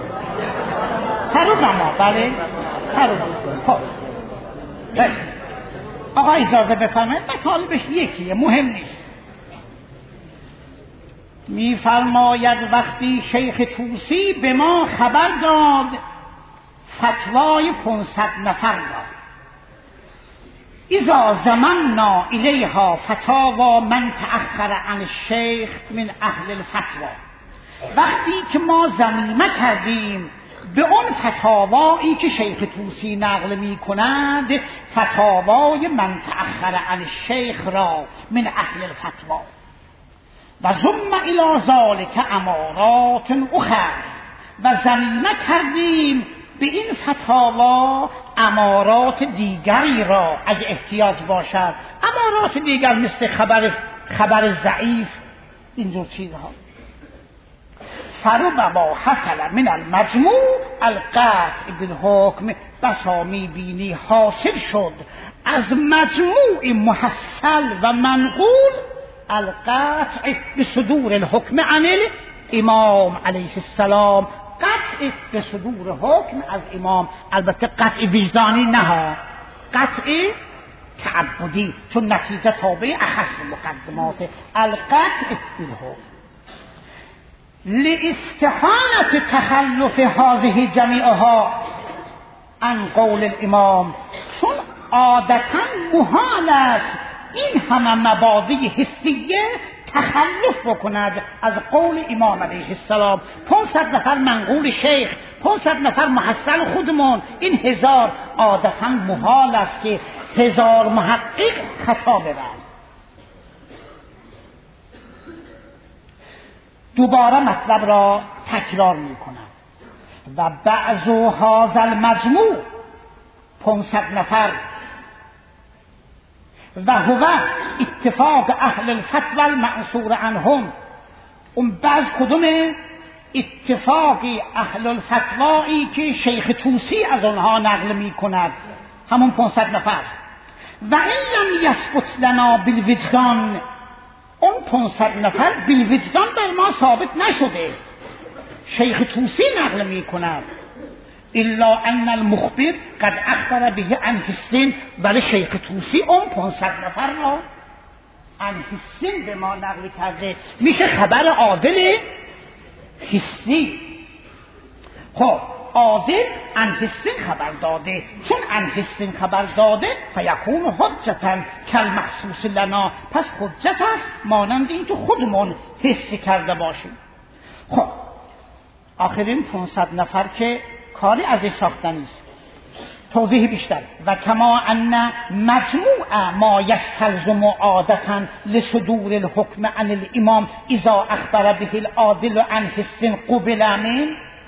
فربما بله فربما. خب آقا اجازه بفرمایید، مطالبش یکیه، مهم نیست. میفرماید وقتی شیخ طوسی به ما خبر داد فتوای پانصد نفر را، اذا زمنا الیها فتاوا من تأخر عن الشیخ من اهل الفتوا، وقتی که ما ضمیمه کردیم به اون فتاوایی که شیخ طوسی نقل می کند، فتاوای من تأخر عن الشیخ را من اهل الفتوا، و ضم الی ذلک امارات اخر، و ضمیمه کردیم به این فتاوا امارات دیگری را اگه احتیاج باشد، امارات دیگر مثل خبر خبر ضعیف اینجور چیزها. فربما حصل من المجموع القطع بالحکم، بسا میبینی حاصل شد از مجموع محصل و منقول القطع بصدور الحکم عن الامام علیه السلام، قطع بصدور حکم از امام، البته قطع وجدانی نه، قطع تعبدی، چون نتیجه تابع اخص مقدمات. القطع بالحکم لاستحالة تخلف هذه جمیعها عن قول الامام، چون عادتا محال است این همه مبادی حسیه تخلف بکند از قول امام علیه السلام. پانصد نفر منقول شیخ، پانصد نفر محصل خودمون، این هزار عادتا محال است که هزار محقق خطا ببرد. دوباره مطلب را تکرار می کند و بعض هذا المجموع پانصد نفر و هو اتفاق اهل الفتوى المعصور عنهم. اون بعض کدومه؟ اتفاق اهل الفتوایی که شیخ طوسی از آنها نقل می کند، همون پانصد نفر. و این لم یثبت لنا بالوجدان، اون پانصد نفر بالوجدان بر ما ثابت نشده، شیخ طوسی نقل می کند. الا ان المخبر قد اخبر به عن حسین، ولی شیخ طوسی اون پانصد نفر را عن حسین به ما نقل کرده، میشه خبر عادل حسی. خب عادل عن حسین خبر داده، چون عن حسین خبر داده فیکون حجتا کالمحسوس لنا، پس حجت است مانند این که خودمون حس کرده باشیم. خب آخرین پانصد نفر که کاری ازش ساختن است. توضیح بیشتر. و کما ان مجموع ما یستلزم عادتا لصدور الحکم عن الامام اذا اخبر به العادل عن حس قبل من،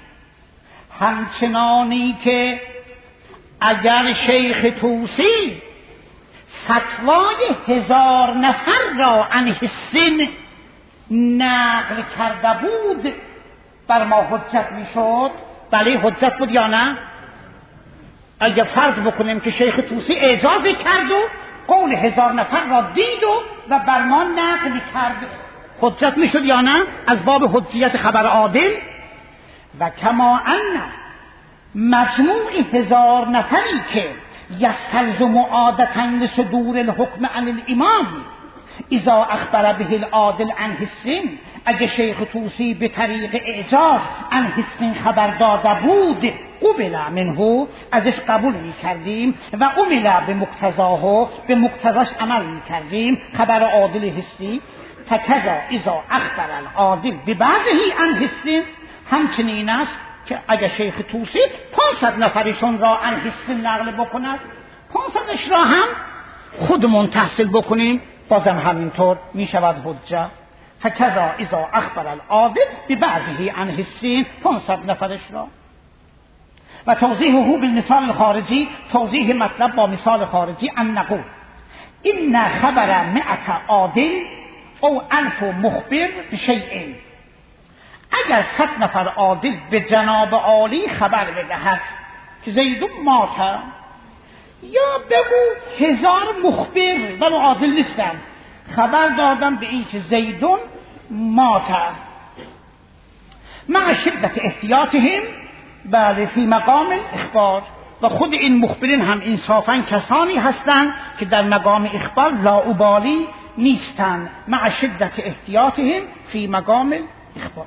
همچنانی که اگر شیخ طوسی فتوای هزار نفر را عن حسین نقل کرده بود بر ما حجت میشد. بله حجت بود یا نه؟ اگر فرض بکنیم که شیخ طوسی اعجاز کرد و قول هزار نفر را دید و و بر ما نقل کرد، حجت میشد یا نه؟ از باب حجیت خبر عادل. و کما ان مجموع هزار نفری که یستلزم عادتا لصدور الحکم عن الامام اذا اخبر به العادل عن حسین، اگه شیخ طوسی به طریق اعجاز عن حسین خبر داده بود قبل منه، ازش قبول می کردیم و عمل به مقتضاه، به مقتضاش عمل می کردیم، خبر عادل حسی. فکذا اذا اخبر العادل ببعضه عن حسین، همچنین است که اگه شیخ طوسی پانصد نفرشون را عن حسین نقل بکند، پانصدش را هم خودمون تحصیل بکنیم، بازم همینطور می شود حجه. فکذا اذا اخبر العادل ببعضه عن حسین، پانصد نفرش را. و توضیحه بالمثال الخارجی، توضیح مطلب با مثال خارجی، ان نقول این خبر مئت عادل او الف مخبر بشیء، اگر صد نفر عادل به جناب عالی خبر بدهد که زید مات، یا بگو هزار مخبر و عادل نیستن خبر دادن به این که زیدون مات، مع شدت احتیاطهم، بله فی مقام اخبار، و خود این مخبرین هم انصافا کسانی هستند که در مقام اخبار لاابالی نیستند، مع شدت احتیاطهم فی مقام اخبار.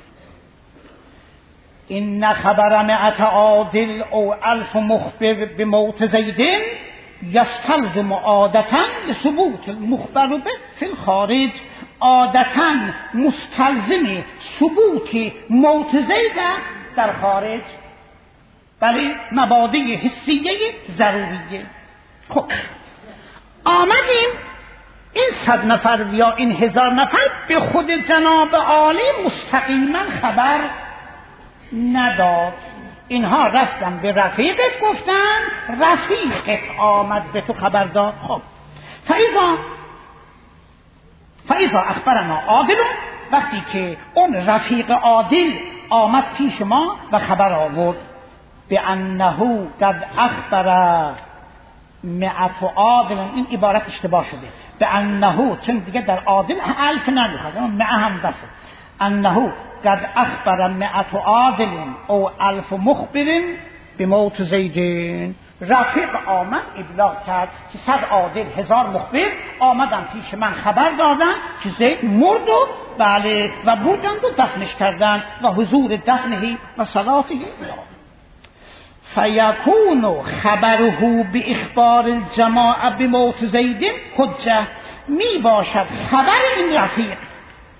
این خبر مئت عادل او الف مخبر بموت زیدین یستلزم عادتا لثبوت المخبر به فی الخارج، عادتا مستلزم ثبوت موت زید در خارج، بله مبادی حسیه ضروریه. خب آمدیم این صد نفر یا این هزار نفر به خود جناب عالی مستقیما خبر نداد، اینها رفتن به رفیقت گفتن، رفیقت آمد به تو خبر داد. خب فایزا فایزا اخبرنا عادل، وقتی که اون رفیق عادل آمد پیش ما و خبر آورد به انه قد اخبر مئت عادل، این عبارت اشتباه شده، به انه، چون دیگه در عادل الف نمیخواد، مئه هم بسه، انه قد اخبر مئت عادل او الف مخبر به موت زیدین، رفیق آمد ابلاغ کرد که صد عادل هزار مخبر آمدن پیش من خبر دادن که زید مرد و بله و بردن و دفنش کردن و حضور دفنه و صلاته. فیکون خبره به اخبار الجماعه به موت زیدین حجه، می باشد خبر این رفیق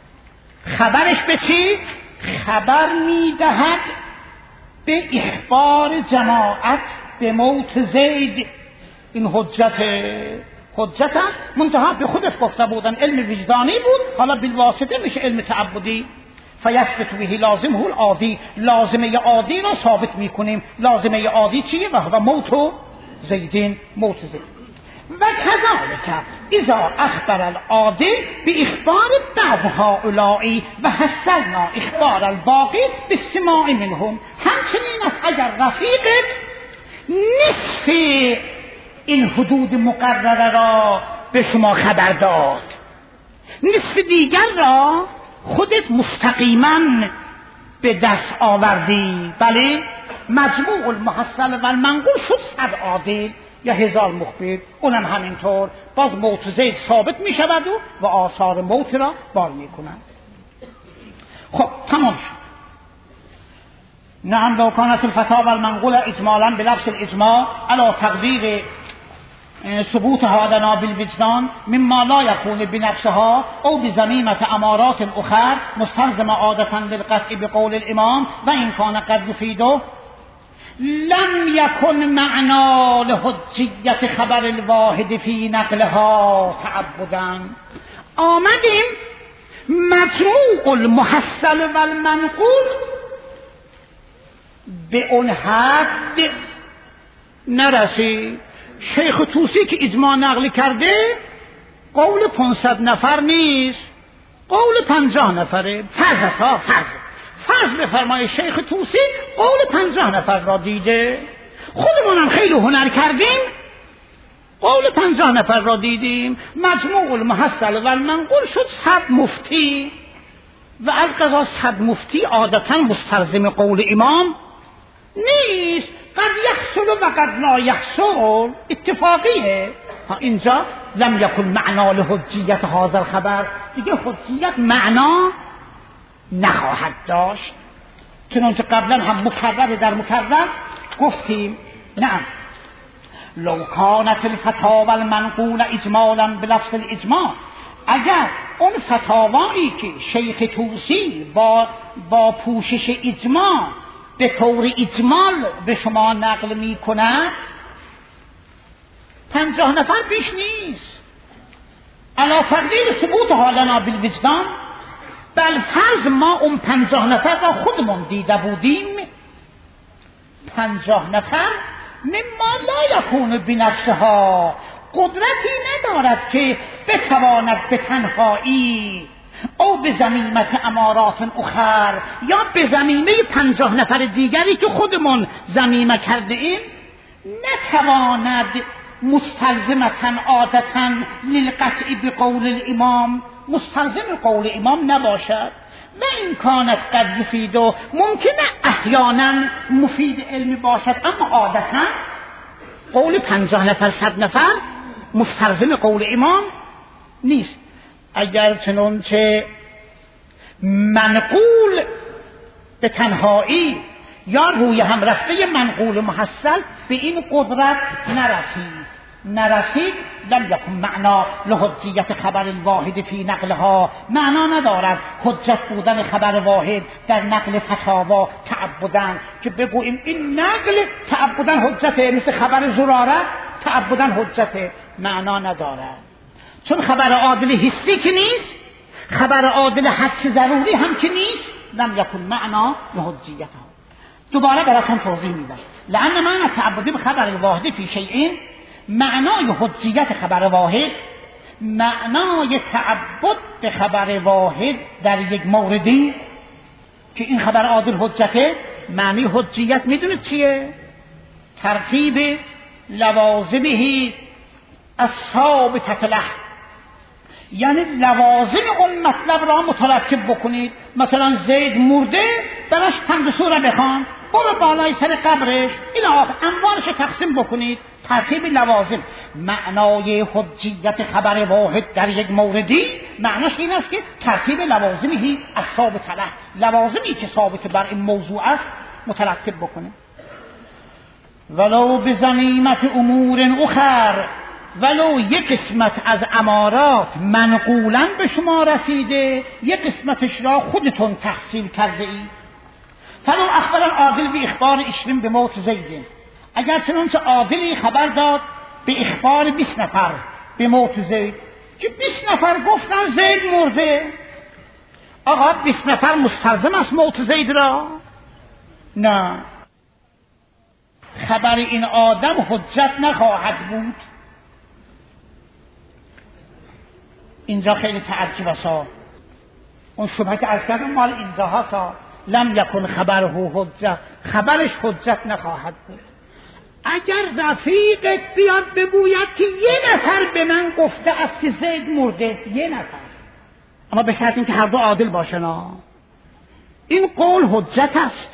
خبرش به چی؟ خبر میدهد به اخبار جماعت به موت زید. این حجت حجت است، منتها به خودش گفته بودن علم وجدانی بود، حالا بالواسطه میشه علم تعبدی. فیثبت به لازمه العادی، لازمه عادی را ثابت میکنیم. لازمه عادی چیه؟ و موت زیدین، موت زید. و کذالک اذا اخبر العادی به اخبار بعض هؤلاء و حصلنا اخبار الباقی به سماع منهم. همچنین است اگر رفیقت نصف این حدود مقرره را به شما خبر داد، نصف دیگر را خودت مستقیما به دست آوردی، بله، مجموع المحصل و المنقول شد صد عادل یا هزار مخبر، اونم همینطور باز موت زید ثابت می شود و, و آثار موت را بار می کنند. خب تمام شد. نعم لو كانت الفتاوى المنقولة اجمالا بلفظ الاجماع على تقدير ثبوت هذا بالوجدان مما لا يكون بنفسها او بزميمة امارات اخر مستلزم عادة للقطع بقول الامام و ان كان قد يفيده لم يكن معنا لحجیت خبر الواحد في نقلها تعبدا. آمدیم مجموع المحصل و المنقول به اون حد نرسید. شیخ طوسی که اجماع نقل کرده قول پانصد نفر نیست، قول پنجاه نفره. فرض است، فرض فرض بفرمای شیخ طوسی قول پنجاه نفر را دیده، خودمونم خیلی هنر کردیم قول پنجاه نفر را دیدیم، مجموع المحصل و المنقول شد صد مفتی و از قضا صد مفتی عادتا مستلزم قول امام نیست، قد یحصل و قد لا یحصل، اتفاقیه. اینجا لم یکن معنا لحجیت هذا الخبر، دیگه حجیت معنا نخواهد داشت. چنانچه قبلا هم مکرر در مکرر گفتیم. نعم لو كانت الفتاوى المنقولة اجمالا بلفظ الاجماع، اگر اون فتاوایی که شیخ طوسی با با پوشش اجماع به طور اجمال به شما نقل می کند، پنجاه نفر بیش نیست. علا تقدیر ثبوت حالنا بالوجدان، بل فرض ما اون پنجاه نفر را خودمون دیده بودیم، پنجاه نفر مما لا یکون بنفسها، قدرتی ندارد که بتواند به تنهایی او به ضمیمت امارات اخر یا به ضمیمه پنجاه نفر دیگری که خودمون ضمیمه کرده ایم نتواند مستلزمتا عادتا للقطع بقول الامام، مستلزم قول امام نباشد. و این کانت قد یفید، و ممکنه احیانا مفید علمی باشد، اما عادتا قول پنجاه نفر صد نفر مستلزم قول امام نیست. اگر چنانچه منقول به تنهایی یا روی هم رفته منقول محصل به این قدرت نرسید نرسید لم یکن معنا لحجیت خبر الواحد فی نقلها، معنا ندارد حجت بودن خبر واحد در نقل فتاوا تعبدن، که بگوییم این نقل تعبدن حجته، مثل خبر زراره تعبدن حجته، معنا ندارد. چون خبر عادل حسی که نیست، خبر عادل حدس ضروری هم که نیست، لم یکن معنا لحجیتها. دوباره براتون توضیح میدم. لأن معنی تعبدی به خبر واحد فی شیئین، معنای حجیت خبر واحد، معنای تعبد به خبر واحد در یک موردی که این خبر عادل حجته، معنی حجیت میدونید چیه؟ ترتیب لوازمه الثابتة له، یعنی لوازم اون مطلب را مترتب بکنید. مثلا زید مرده، براش پنج سوره بخوان، برو بالای سر قبرش، این آخر انوارش تقسیم بکنید، ترتیب لوازم. معنای حجیت خبر واحد در یک موردی معناش این است که ترتیب لوازمه الثابت له، لوازمی که ثابت بر این موضوع است مترتب بکنید. ولو بزمیمت امور اخر، ولو یک قسمت از امارات منقولا به شما رسیده، یک قسمتش را خودتون تحصیل کرده اید. فلو اخبرن عادل به اخبار عشرین به موت زید، اگر چنانچه عادلی خبر داد به اخبار بیست نفر به موت زید، که بیست نفر گفتن زید مرده، آقا بیست نفر مستلزم است موت زید را؟ نه، خبر این آدم حجت نخواهد بود. اینجا خیلی تعجب است. اون شبهه که عرض کردم مال اینجا هست، لم یکن خبره حجت، خبرش حجت نخواهد بود. اگر رفیقت بیاد بگوید که یه نفر به من گفته است که زید مرده، یه نفر، اما به شرط اینکه هر دو عادل باشن، این قول حجت است.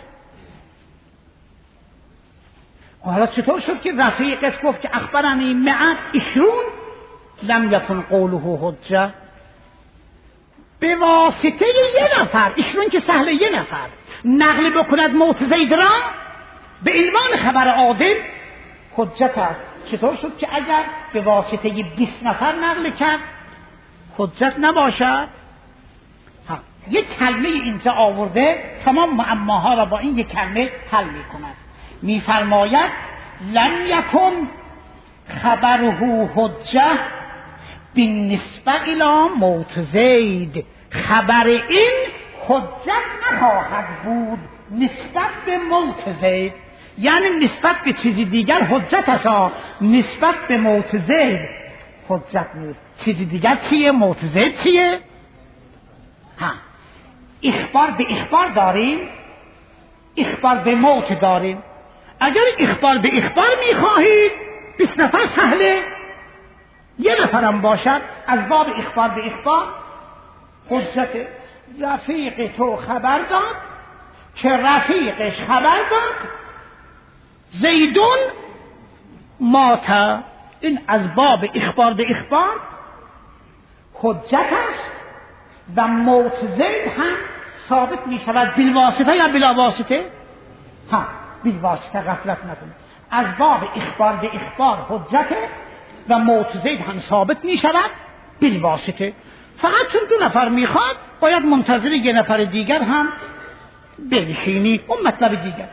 حالا چطور شد که رفیقت گفت که اخبرنی مئت عشرون لم یکن قوله حجت؟ به واسطه یه نفر، عشرون که سهل، یه نفر نقل بکند موت زید را به عنوان خبر عادل حجت است. چطور شد که اگر به واسطه بیست نفر نقل کرد حجت نباشد؟ ها. یک کلمه اینجا آورده تمام معماها را با این یک کلمه حل می کند. می فرماید لم یکن خبره حجت بالنسبه الی موت زید، خبر این حجت نخواهد بود نسبت به موت زید، یعنی نسبت به چیزی دیگر حجت است، نسبت به موت زید حجت نیست. چیزی دیگر چیه؟ موت زید چیه؟ ها، اخبار به اخبار داریم، اخبار به موت داریم. اگر اخبار به اخبار میخواهید بیست نفر سهله، یه نفرم باشد از باب اخبار به اخبار حجت. رفیق تو خبر داد که رفیقش خبر داد زیدون مات، این از باب اخبار به اخبار حجت است و موت زید هم ثابت می شود بالواسطه یا بلا واسطه؟ ها، بالواسطه، غفلت نکنید. از باب اخبار به اخبار حجت و موت زید هم ثابت می شود بالواسطه. فقط چون دو نفر میخواد باید منتظر یه نفر دیگر هم بنشینی. اون مطلب دیگر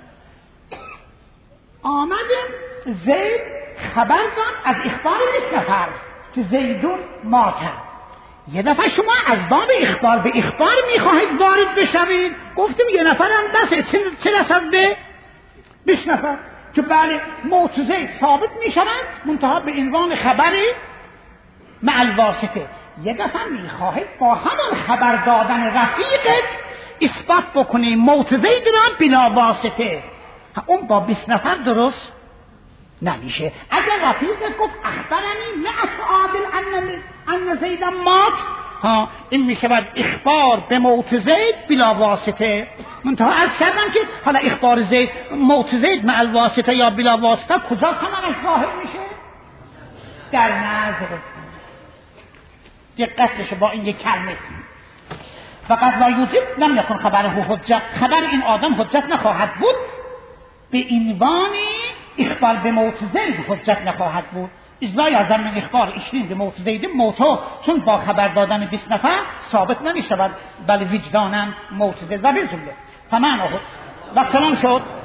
آمده زید خبر داد از اخبار بیست نفر که زیدون ماته. یه دفعه شما از باب اخبار به اخبار میخواهید وارد بشوید، گفتیم یه نفر هم دسته چه رسد به بیست نفر که بله موت زید ثابت میشود منتها به عنوان خبری مع الواسطه. یه دفعه میخواهید با همان خبر دادن رفیقت اثبات بکنی موت زید را بلا واسطه، اون با بیست نفر درست نمیشه. اگر رفیقت گفت اخبرنی مئت عادل ان ان زید مات، ها، این میشود اخبار به موت زید بلا واسطه. منتها از کردم که حالا اخبار زید موت زید مع الواسطه یا بلا واسطه کجا تمامش ظاهر میشه؟ در نظر دقت بشه با این یک کلمه فقط لا یوجب لم یکن خبره حجت، خبر این آدم حجت نخواهد بود به عنوان اخبار به موت زید حجت نخواهد بود. اجزای اعظم من اخبار عشرین به موت زید موتو، چون با خبر دادن بیست نفر ثابت نمی شود بل وجدانم موت زید و به جمله فمعناه و تمام شد.